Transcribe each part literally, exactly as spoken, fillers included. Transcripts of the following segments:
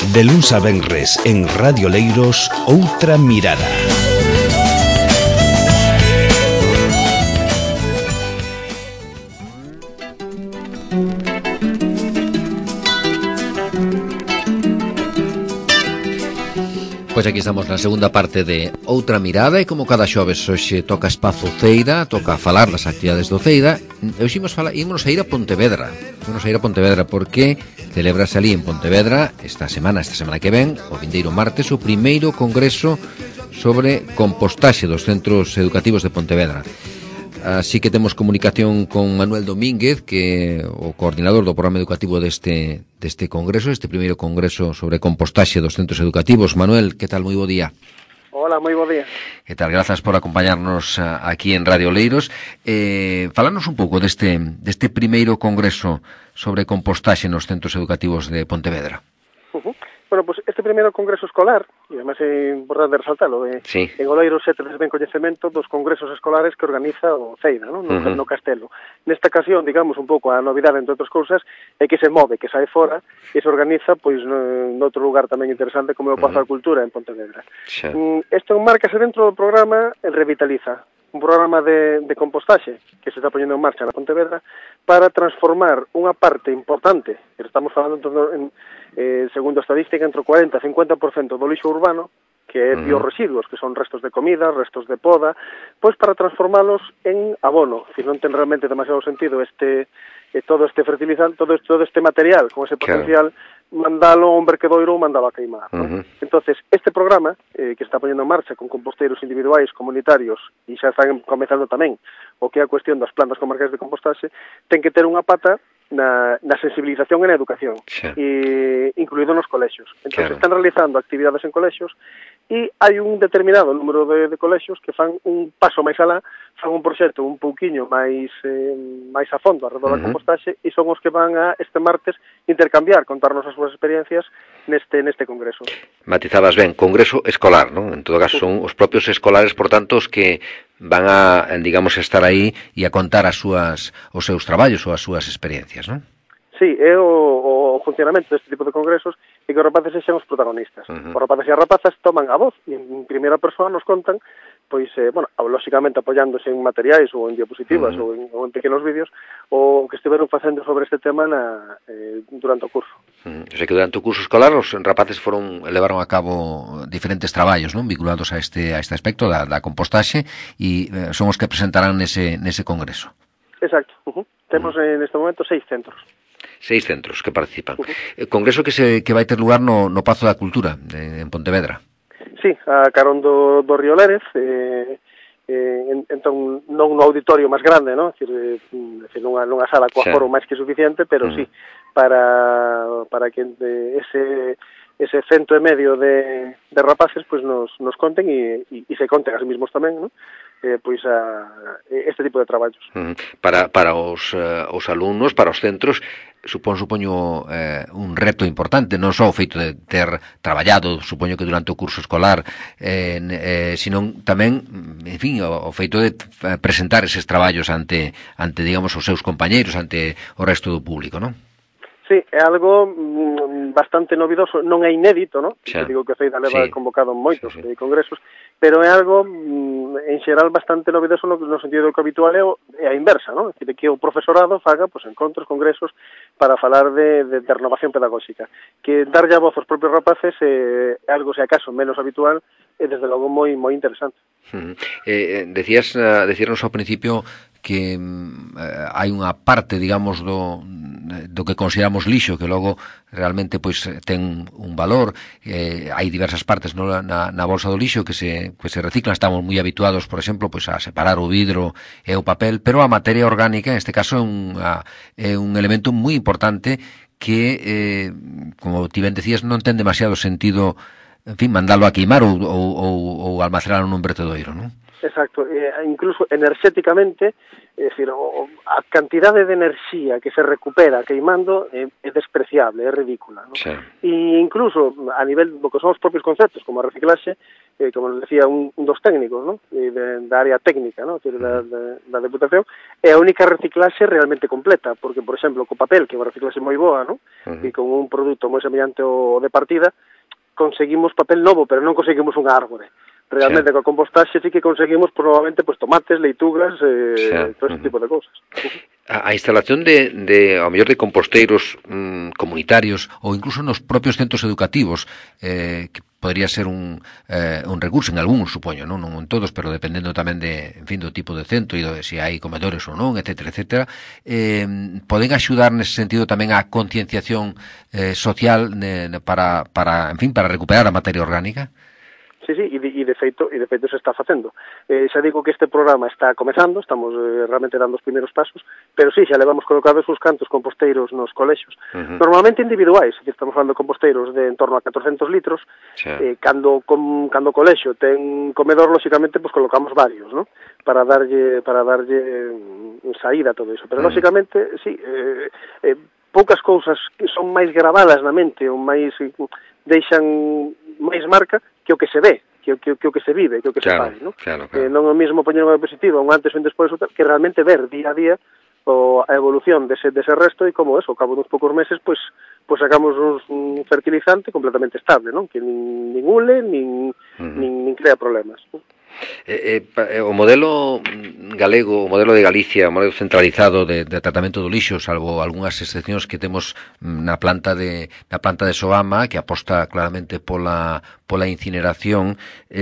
De luns a venres en Radio Leiros, Outra Mirada. Pois aquí estamos na segunda parte de Outra Mirada e como cada xoves hoxe toca espazo Ceira, toca falar das actividades do Ceira. Hoxe imos, falar, imos a ir a Pontevedra, imos a ir a Pontevedra porque celebrase ali en Pontevedra esta semana, esta semana que ven, o vindeiro martes, o primeiro congreso sobre compostaxe dos centros educativos de Pontevedra. Así que temos comunicación con Manuel Domínguez, que é o coordinador do programa educativo deste, deste congreso, este primeiro congreso sobre compostaxe dos centros educativos. Manuel, que tal? Moi bo día. Hola, moi bo día. Que tal? Grazas por acompañarnos aquí en Radio Leiros. Eh, falarnos un pouco deste, deste primeiro congreso sobre compostaxe nos centros educativos de Pontevedra. Uh-huh. Bueno, pues este primeiro congreso escolar, e además é importante resaltalo, é, sí. En Oleiros se tedes ben coñecemento dos congresos escolares que organiza o Ceira, ¿no? No, uh-huh. no Castelo. Nesta ocasión, digamos, un pouco a novidade, entre outras cousas, é que se move, que sae fora, e se organiza, pois, no, noutro lugar tamén interesante, como é o Pazo uh-huh. da Cultura, en Pontevedra. Sí. Isto enmárcase dentro do programa El Revitaliza, un programa de, de compostaxe que se está poñendo en marcha na Pontevedra para transformar unha parte importante, que estamos falando en, eh, segundo a estadística, entre o cuarenta e cincuenta por cento do lixo urbano, que é biorresiduos, que son restos de comida, restos de poda, pois para transformalos en abono, que non ten realmente demasiado sentido este eh, todo este fertilizante, todo este, todo este material con ese potencial, claro, mandalo a un verquedoiro ou mandalo a queimar, ¿no? Uh-huh. Entonces, este programa, eh, que está poñendo en marcha con composteiros individuais, comunitarios, e xa están comezando tamén o que é a cuestión das plantas comarcais de compostaxe, ten que ter unha pata na, na sensibilización e na educación, sí, e, incluído nos colexios. Entón, claro, están realizando actividades en colexios e hai un determinado número de, de colexios que fan un paso máis alá, fan un proxecto un pouquiño máis eh, máis a fondo alrededor uh-huh. da compostaxe, e son os que van a este martes intercambiar, contarnos as súas experiencias neste neste congreso. Matizabas ben, congreso escolar, non? En todo caso son os propios escolares, por tanto, os que van a, digamos, estar aí e a contar as súas os seus traballos ou as súas experiencias, non? Sí, é o, o funcionamento deste tipo de congresos e que os rapaces sexan os protagonistas. Uh-huh. Os rapaces e as rapazas toman a voz e en primeira persoa nos contan, pois, eh, bueno, lóxicamente apoiándose en materiais ou en diapositivas uh-huh. ou, en, ou en pequenos vídeos, o que estiveron facendo sobre este tema na, eh, durante o curso. Uh-huh. O sea que durante o curso escolar os rapaces foron levaron a cabo diferentes traballos, non, vinculados a este a este aspecto da, da compostaxe, e eh, son os que presentarán nese nese congreso. Exacto. Uh-huh. Temos uh-huh. en este momento seis centros. Seis centros que participan. Uh-huh. Congreso que se que vai ter lugar no, no Pazo da Cultura, de, en Pontevedra. Sí, a carón do, do Río Lérez, eh, eh, en, entón non no auditorio máis grande, non? É dicir, eh, nunha, nunha sala coa foro máis que suficiente, pero uh-huh. sí, para, para que de, ese ese cento e medio de, de rapaces pues nos, nos conten e, e, e se conten a sí mismos tamén, non? Eh, pois a, este tipo de traballos. Uh-huh. Para, para os, uh, os alumnos, para os centros, supón, supoño, eh, un reto importante, non só o feito de ter traballado, supoño que durante o curso escolar, eh, eh, sino tamén, en fin, o, o feito de presentar eses traballos ante, ante, digamos, os seus compañeiros, ante o resto do público, non? Sí, é algo mm, bastante novidoso, non é inédito, non? Xa. Digo que a Ceira leva sí. convocado moitos sí, sí. congresos, pero é algo mm, en xeral bastante novidoso no, no sentido que o habitual é, o, é a inversa, non? É dicir, que o profesorado faga pues, encontros, congresos para falar de, de, de renovación pedagóxica. Que darlle a voz aos propios rapaces é eh, algo, se acaso, menos habitual, é desde logo moi moi interesante. Uh-huh. Eh, decías, uh, decíanos ao principio que eh, hai unha parte, digamos, do, do que consideramos lixo, que logo realmente pois ten un valor. Eh, hai diversas partes no, na, na bolsa do lixo que se, que se reciclan. Estamos moi habituados, por exemplo, pois a separar o vidro e o papel, pero a materia orgánica, en este caso, é un, a, é un elemento moi importante que, eh, como ti ben decías, non ten demasiado sentido, en fin, mandalo a queimar ou, ou, ou, ou almacenarlo nun vertedoiro, non? Exacto, eh, incluso enerxéticamente, é dicir, o, a cantidade de enerxía que se recupera queimando é, é despreciable, é ridícula, ¿no? Sí. E incluso a nivel do que son os propios conceptos, como a reciclaxe, eh, como nos decía un, un dos técnicos, ¿no? E de, da área técnica, ¿no? Que da, da, da Deputación, é a única reciclaxe realmente completa, porque, por exemplo, co papel, que é unha reciclaxe moi boa, ¿no? Uh-huh. E con un produto moi semellante ao de partida, conseguimos papel novo, pero non conseguimos unha árbore. Realmente, sí. Coa compostaxe sí que conseguimos probablemente pues, tomates, leitugas, eh, sí. Todo ese uh-huh. tipo de cousas. A, a instalación de, de, ao mellor, de composteiros mmm, comunitarios ou incluso nos propios centros educativos, eh, que podría ser un, eh, un recurso en algúns, supoño, non? Non en todos, pero dependendo tamén de, en fin, do tipo de centro e de se hai comedores ou non, etcétera, etcétera, eh, poden axudar nese sentido tamén a concienciación eh, social ne, para, para, en fin, para recuperar a materia orgánica? Sí, sí, e de, e de feito e de feito se está facendo. Eh, xa digo que este programa está comezando, estamos eh, realmente dando os primeiros pasos, pero sí, xa levamos colocados os cantos composteiros nos colexios. Uh-huh. Normalmente individuais, estamos falando de composteiros de en torno a catorcentos litros, sí. eh, cando com, cando o colexio ten comedor, lóxicamente, pues colocamos varios, ¿no? Para darlle para darlle saída a todo iso. Pero uh-huh. lóxicamente, sí, eh, eh, poucas cousas que son máis gravadas na mente ou máis eh, deixan máis marca que o que se ve, que o que, que, o que se vive, que o que claro, se fai, ¿no? Claro, claro. Eh, non é o mesmo poñer unha diapositiva, un antes e un despois, que realmente ver día a día o a evolución dese, dese resto e como eso, ao cabo duns poucos meses, pois, pois sacamos un, un fertilizante completamente estable, non? Que nin, nin ule, nin, uh-huh. nin, nin crea problemas, ¿no? Eh, eh, o modelo galego, o modelo de Galicia, o modelo centralizado de, de tratamento do lixo, salvo algunhas excepcións que temos na planta de na planta de Soama, que aposta claramente pola pola incineración,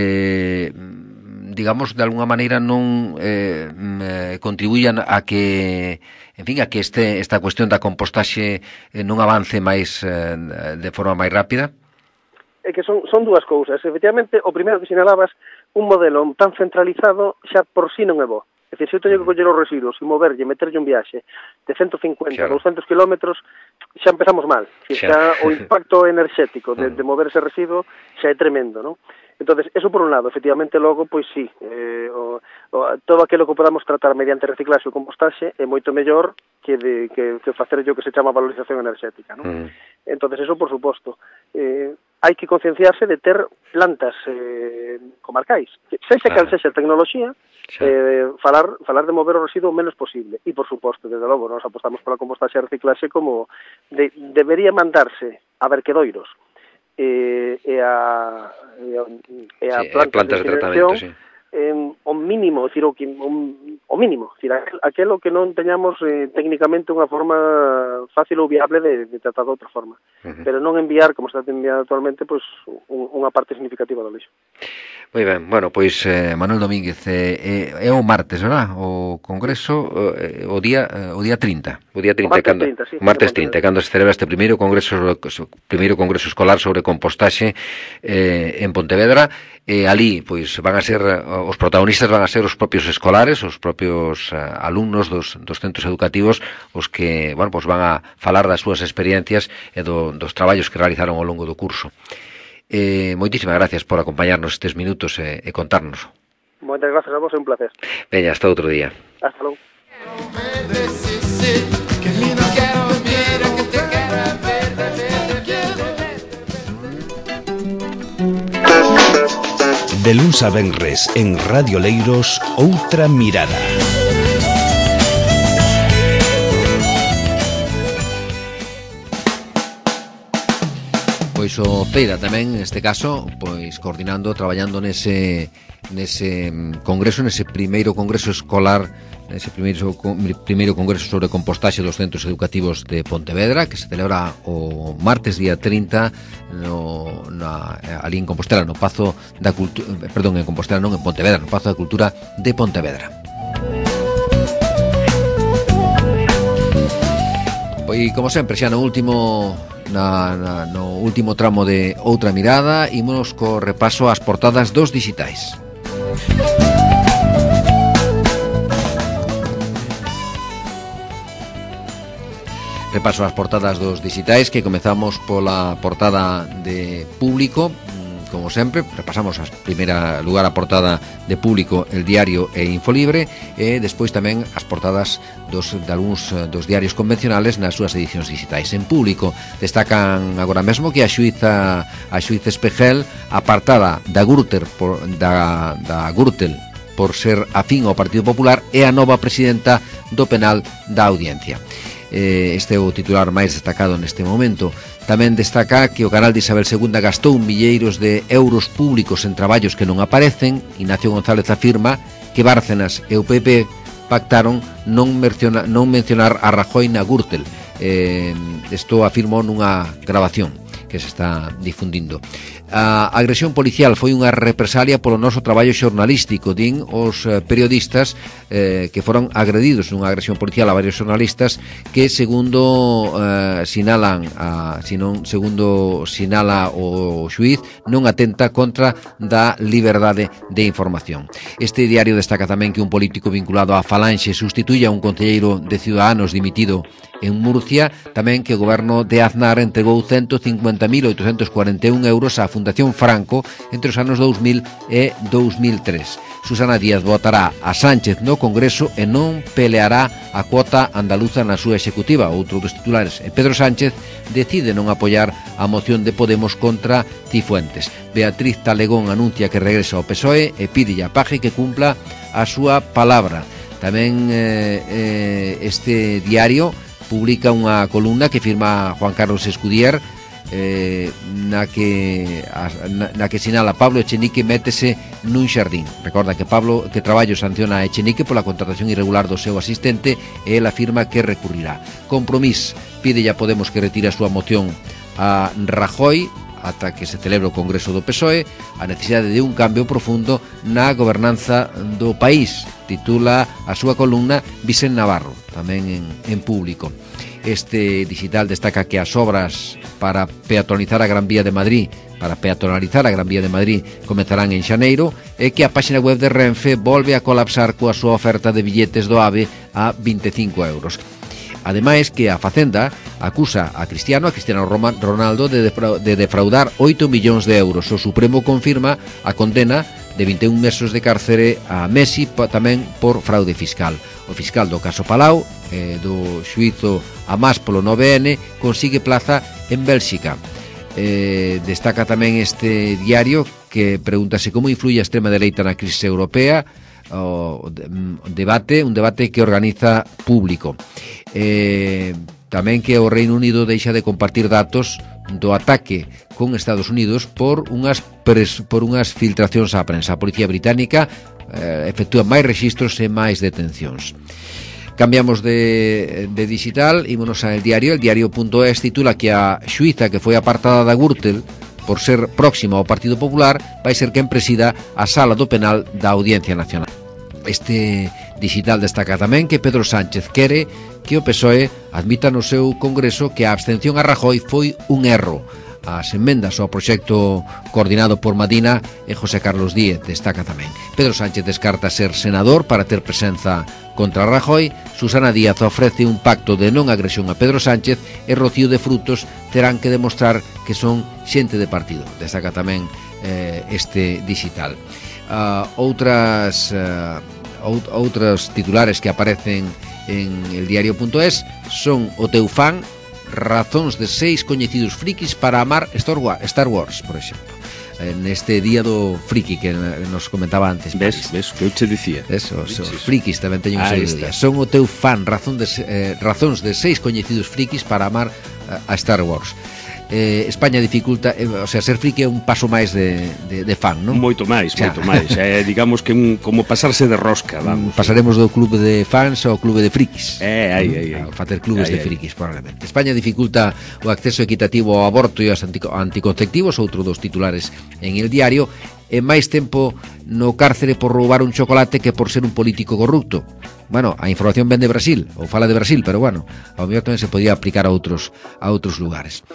eh, digamos, de alguna maneira non eh, contribuían a que, en fin, a que este esta cuestión da compostaxe eh, non avance máis eh, de forma máis rápida. É que son, son dúas cousas. Efectivamente, o primeiro que sinalabas, un modelo tan centralizado xa por si non é bo. É dicir, se eu teño que coller os residuos e moverlle, meterlle un viaxe de ciento cincuenta, claro. doscientos kilómetros, xa empezamos mal. Xa, xa o impacto enerxético de, de mover ese residuo xa é tremendo, non? Entonces, eso por un lado, efectivamente, logo, pois sí, eh, o, o, todo aquilo que podamos tratar mediante reciclaxe ou compostaxe é moito mellor que, de, que, que facer o que se chama valorización enerxética, non? Mm. Entonces, eso por suposto. Eh, hai que concienciarse de ter plantas eh, comarcais. Sexa cal sexa a tecnoloxía, sí. eh, falar, falar de mover o residuo o menos posible. E, por suposto, desde logo, nos apostamos pola compostaxe e reciclaxe como de, debería mandarse a verquedoiros e, e a, e a, e a sí, plantas, plantas de, de tratamento, sí. eh, o mínimo, decir, o, o, o mínimo, decir, aquelo que non teñamos eh, técnicamente unha forma fácil ou viable de, de tratar de outra forma. Uh-huh. Pero non enviar, como está enviando actualmente, pues, un, unha parte significativa do lixo. Moi ben, bueno, pois eh, Manuel Domínguez, eh, é o martes, verdad? O congreso eh, o día eh, o día trinta, o día trinta, o martes cando, trinta, sí, martes trinta, cando se celebra este primeiro congreso primeiro congreso escolar sobre compostaxe eh, en Pontevedra. E eh, ali, pois, van a ser os protagonistas van a ser os propios escolares, os propios uh, alumnos dos, dos centros educativos, os que, bueno, pois van a falar das súas experiencias e do, dos traballos que realizaron ao longo do curso. Eh, moitísimas gracias por acompañarnos estes minutos e, e contarnos. Moitas gracias a vos, é un placer. Veña, hasta outro día. Hasta logo. De luns a venres en Radio Leiros, Outra Mirada. Pois o Feira tamén, neste caso, pois coordinando, traballando nese nese congreso, nese primeiro congreso escolar, nese primeiro primeiro congreso sobre compostaxe dos centros educativos de Pontevedra, que se celebra o martes día trinta no na ali en Compostela, no Pazo da Cultura, perdón, en Compostela non, en Pontevedra, no Pazo da Cultura de Pontevedra. Pois como sempre, xa no último Na, na, no último tramo de Outra Mirada, ímonos co repaso ás portadas dos dixitais. Repaso ás portadas dos dixitais, que comezamos pola portada de Público, como sempre, repasamos a primeira lugar a portada de Público, El Diario e Infolibre, e despois tamén as portadas dos, de algúns dos diarios convencionales nas súas edicións digitais. En Público destacan agora mesmo que a xuíza a xuíza Espejel, apartada da Gürtel por, da, da Gürtel por ser afín ao Partido Popular, é a nova presidenta do penal da Audiencia. Este é o titular máis destacado neste momento. Tamén destaca que o canal de Isabel segunda gastou milleiros de euros públicos en traballos que non aparecen. Ignacio González afirma que Bárcenas e o P P pactaron non, menciona, non mencionar a Rajoy na Gürtel. Eh, isto afirmou nunha grabación que se está difundindo. A agresión policial foi unha represalia polo noso traballo xornalístico, din os periodistas eh, que foron agredidos nunha agresión policial a varios xornalistas que segundo eh, sinalan a, sinon, segundo sinala o xuiz, non atenta contra da liberdade de información. Este diario destaca tamén que un político vinculado á Falanxe sustituye a un concelleiro de Ciudadanos dimitido en Murcia, tamén que o goberno de Aznar entregou ciento cincuenta mil oitocentos cuarenta e un euros á Fundación Franco entre os anos dous mil e dous mil tres. Susana Díaz votará a Sánchez no Congreso e non peleará a cuota andaluza na súa executiva, outro dos titulares. E Pedro Sánchez decide non apoiar a moción de Podemos contra Cifuentes. Beatriz Talegón anuncia que regresa ao P S O E e pide a Paje que cumpla a súa palabra. Tamén eh, eh, este diario publica unha columna que firma Juan Carlos Escudier, eh, na que na, na que sinala Pablo Echenique métese nun xardín. Recorda que Pablo que traballo sanciona a Echenique pola contratación irregular do seu asistente e ele afirma que recurrirá. Compromís pide a Podemos que retire a súa moción a Rajoy ata que se celebre o Congreso do P S O E. A necesidade de un cambio profundo na gobernanza do país, titula a súa columna Vicente Navarro, tamén en, en Público. Este digital destaca que as obras para peatonalizar a Gran Vía de Madrid para peatonalizar a Gran Vía de Madrid comezarán en xaneiro e que a páxina web de Renfe volve a colapsar coa súa oferta de billetes do AVE a vinte e cinco euros. Ademais que a Facenda acusa a Cristiano, a Cristiano Ronaldo de defraudar oito millóns de euros. O Supremo confirma a condena de vinte e un meses de cárcere a Messi tamén por fraude fiscal. O fiscal do caso Palau, eh, do xuízo Amás polo nove ene, consigue plaza en Bélxica. Eh, destaca tamén este diario que pregúntase como influye a extrema dereita na crise europea. O debate, un debate que organiza Público. Eh, tamén que o Reino Unido deixa de compartir datos do ataque con Estados Unidos por unhas pres, por unhas filtracións á prensa. A Policía Británica eh, efectúa máis rexistros e máis detencións. Cambiamos de, de digital, ímonos al diario. El diario.es titula que a xuíza que foi apartada da Gürtel por ser próxima ao Partido Popular vai ser quen presida a sala do penal da Audiencia Nacional. Este digital destaca tamén que Pedro Sánchez quere que o P S O E admita no seu Congreso que a abstención a Rajoy foi un erro. As emendas ao proxecto coordinado por Madina e José Carlos Díez destaca tamén. Pedro Sánchez descarta ser senador para ter presenza contra Rajoy. Susana Díaz ofrece un pacto de non agresión a Pedro Sánchez e Rocío de Frutos terán que demostrar que son xente de partido. Destaca tamén eh, este digital. Uh, outras uh, out, outros titulares que aparecen en el diario.es son o teu fan, razóns de seis coñecidos frikis para amar Star Wars, Star Wars, por exemplo. Neste día do friki que nos comentaba antes. Ves, ves, que eu che dicía. Eso, os frikis tamén teñen un serio día. Son o teu fan, razón de, eh, razóns de seis coñecidos frikis para amar a Star Wars. Eh, España dificulta, eh, o sea, ser friki é un paso máis de, de, de fan, non? Moito máis, moito máis. É, digamos que un, como pasarse de rosca, vamos. Pasaremos do clube de fans ao clube de frikis. É, aí, aí, aí. Facer clubes ai, de frikis, probablemente. España dificulta o acceso equitativo ao aborto e aos anticonceptivos, outro dos titulares en el diario, e máis tempo no cárcere por roubar un chocolate que por ser un político corrupto. Bueno, a información ven de Brasil, ou fala de Brasil, pero bueno, ao mellor tamén se podía aplicar a outros a outros lugares.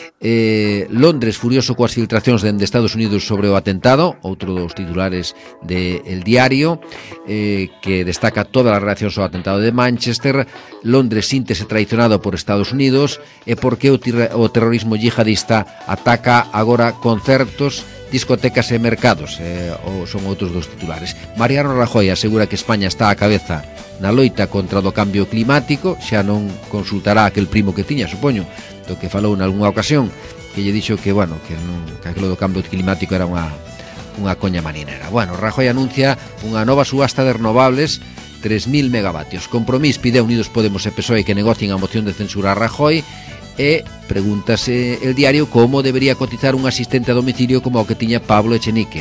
Eh, Londres furioso coas filtracións dende Estados Unidos sobre o atentado, outro dos titulares de El Diario, eh, que destaca todas as reaccións ao atentado de Manchester. Londres síntese traicionado por Estados Unidos e porque o, tir- o terrorismo yihadista ataca agora concertos discotecas e mercados, eh, ou son outros dos titulares. Mariano Rajoy asegura que España está á cabeza na loita contra o cambio climático, xa non consultará aquel primo que tiña, supoño, do que falou nalgúna ocasión, que lle dixo que, bueno, que, non, que aquilo do cambio climático era unha unha coña marinera. Bueno, Rajoy anuncia unha nova subasta de renovables, tres mil megavatios. Compromís pide a Unidos Podemos e P S O E que negocien a moción de censura a Rajoy e pregúntase el diario como debería cotizar un asistente a domicilio como o que tiña Pablo Echenique.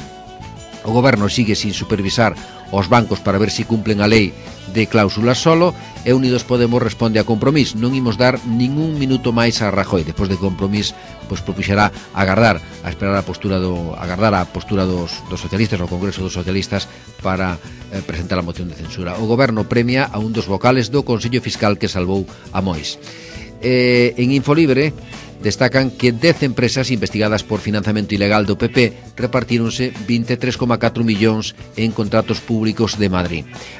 O goberno sigue sin supervisar os bancos para ver se si cumplen a lei de cláusulas solo e Unidos Podemos responde a Compromís. Non imos dar ningún minuto máis a Rajoy. Despois de Compromís, pois propuxerá agardar a esperar a postura do agardar a postura dos, dos socialistas, o Congreso dos Socialistas, para eh, presentar a moción de censura. O goberno premia a un dos vocales do Consello Fiscal que salvou a Mois. Eh, en Infolibre destacan que dez empresas investigadas por financiamento ilegal do P P repartíronse vinte e tres coma catro millóns en contratos públicos de Madrid.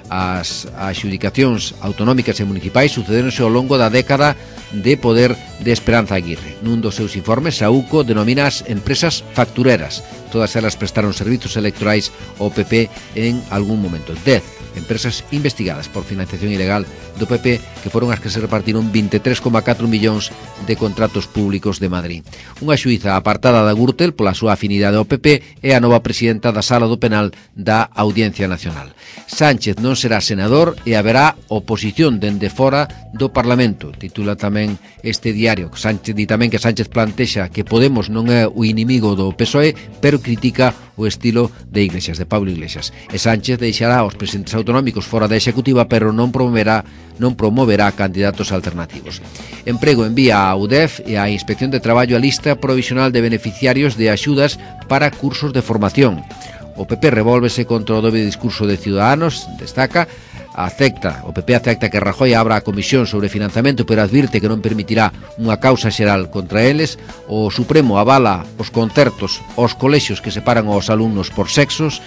As adxudicacións autonómicas e municipais sucederonse ao longo da década de poder de Esperanza Aguirre. Nun dos seus informes, a U C O denomina as empresas factureras. Todas elas prestaron servizos electorais ao P P en algún momento. dez empresas investigadas por financiación ilegal do P P que foron as que se repartiron vinte e tres coma catro millóns de contratos públicos de Madrid. Unha xuíza apartada da Gürtel pola súa afinidade ao P P é a nova presidenta da Sala do Penal da Audiencia Nacional. Sánchez non será senador e haberá oposición dende fora do Parlamento, titula tamén este diario. Sánchez di tamén que Sánchez plantexa que Podemos non é o inimigo do P S O E, pero critica o estilo de Iglesias, de Pablo Iglesias. E Sánchez deixará aos presidentes autonómicos fora da executiva, pero non promoverá non promoverá candidatos alternativos. Emprego envía a U D E F e a Inspección de Traballo a lista provisional de beneficiarios de axudas para cursos de formación. O P P revólvese contra o doble discurso de Ciudadanos, destaca, acepta, o P P acepta que Rajoy abra a comisión sobre financiamento, pero advirte que non permitirá unha causa xeral contra eles. O Supremo avala os concertos aos colexios que separan aos alumnos por sexos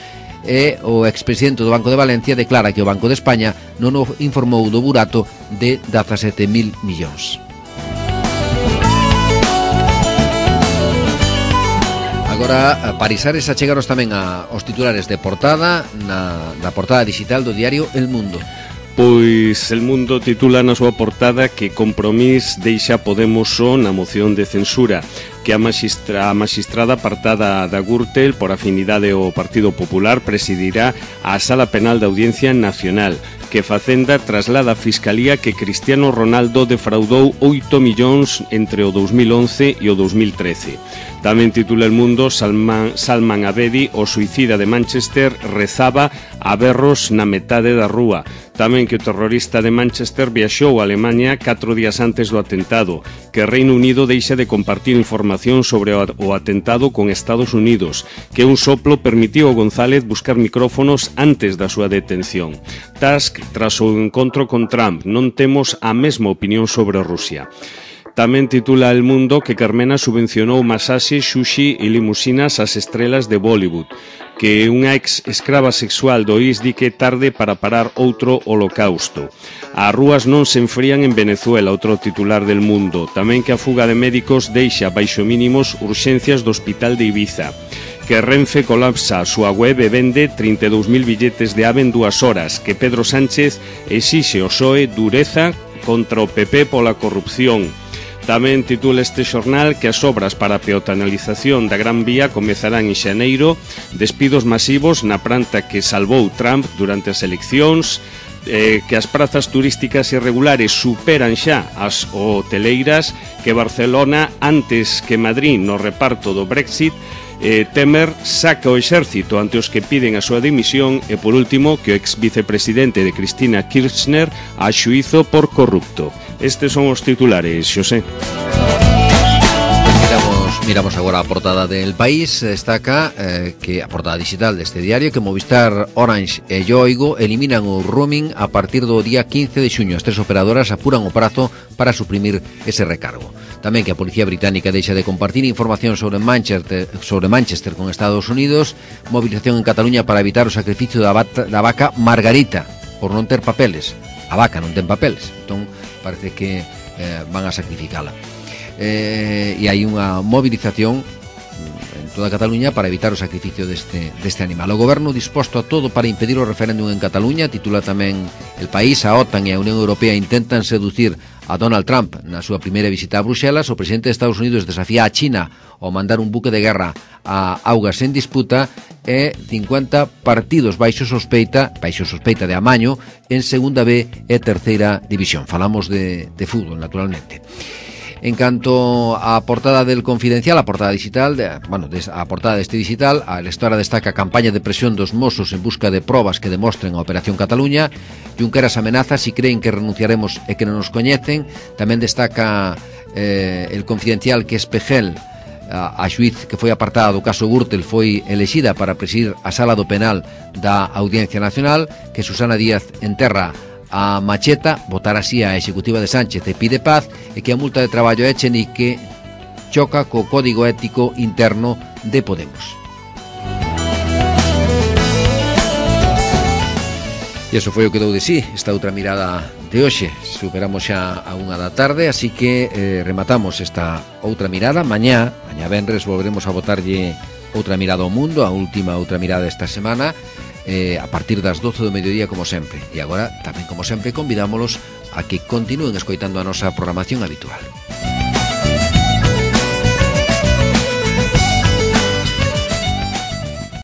e o expresidente do Banco de Valencia declara que o Banco de España non o informou do burato de dezasete mil millóns. Agora, Parisares, achegaros tamén a, aos titulares de portada na, na portada digital do diario El Mundo. Pois El Mundo titula na súa portada que Compromís deixa Podemos só na moción de censura, que a, magistra, a magistrada apartada da Gürtel por afinidade ao Partido Popular presidirá a Sala Penal da Audiencia Nacional, que Facenda traslada a Fiscalía que Cristiano Ronaldo defraudou oito millóns entre o dous mil once e o dous mil trece. Tamén titula El Mundo Salman, Salman Abedi, o suicida de Manchester, rezaba a berros na metade da rúa. Tamén que o terrorista de Manchester viaxou a Alemanha catro días antes do atentado, que Reino Unido deixa de compartir información sobre o, o atentado con Estados Unidos, que un soplo permitiu a González buscar micrófonos antes da súa detención. Tusk, tras o encontro con Trump, non temos a mesma opinión sobre Rusia. Tamén titula El Mundo que Carmena subvencionou masaxe, sushi e limusinas ás estrelas de Bollywood, que unha ex escrava sexual do I S di que tarde para parar outro holocausto. As rúas non se enfrían en Venezuela, outro titular del Mundo. Tamén que a fuga de médicos deixa baixo mínimos urxencias do hospital de Ibiza. Que Renfe colapsa a súa web e vende trinta e dous mil billetes de AVE en dúas horas. Que Pedro Sánchez exixe ao P S O E dureza contra o P P pola corrupción. Tamén titula este xornal que as obras para a peatonalización da Gran Vía comezarán en xaneiro, despidos masivos na planta que salvou Trump durante as eleccións, eh, que as prazas turísticas irregulares superan xa as hoteleiras, que Barcelona antes que Madrid no reparto do Brexit, eh, Temer saca o exército ante os que piden a súa dimisión e, por último, que o ex vicepresidente de Cristina Kirchner a xuízo por corrupto. Estes son os titulares, Xosé. Miramos, miramos agora a portada del País. Destaca eh, que a portada digital deste diario que Movistar, Orange e Yoigo eliminan o roaming a partir do día quince de xuño. As tres operadoras apuran o prazo para suprimir ese recargo. Tamén que a Policía Británica deixa de compartir información sobre Manchester, sobre Manchester con Estados Unidos. Movilización en Cataluña para evitar o sacrificio da, bata, da vaca Margarita por non ter papeles. A vaca non ten papeles, entón parece que eh, van a sacrificala. Eh, e hai unha movilización en toda Cataluña para evitar o sacrificio deste, deste animal. O goberno disposto a todo para impedir o referéndum en Cataluña, titula tamén El País. A OTAN e a Unión Europea intentan seducir a Donald Trump na súa primeira visita a Bruxelas. O presidente de Estados Unidos desafía a China ao mandar un buque de guerra a augas en disputa, e cincuenta partidos baixo sospeita, baixo sospeita de amaño en segunda B e terceira división. Falamos de, de fútbol, naturalmente. En canto á portada del Confidencial, a portada digital, de, bueno, a portada deste digital, a lectora destaca a campaña de presión dos Mossos en busca de probas que demostren a Operación Cataluña. Junqueras amenaza si creen que renunciaremos e que non nos coñecen. Tamén destaca eh, el Confidencial que Espejel, a, a xuiz que foi apartada do caso Gürtel, foi elexida para presidir a sala do penal da Audiencia Nacional, que Susana Díaz enterra a macheta, votar así a executiva de Sánchez e pide paz, e que a multa de traballo é Echenique choca co código ético interno de Podemos. E iso foi o que dou de sí esta outra mirada de hoxe. Superamos xa a unha da tarde, así que eh, rematamos esta outra mirada. Mañá, mañá venres, volveremos a botarlle outra mirada ao mundo, a última outra mirada esta semana, eh, a partir das doce do mediodía, como sempre. E agora, tamén como sempre, convidámolos a que continúen escoitando a nosa programación habitual.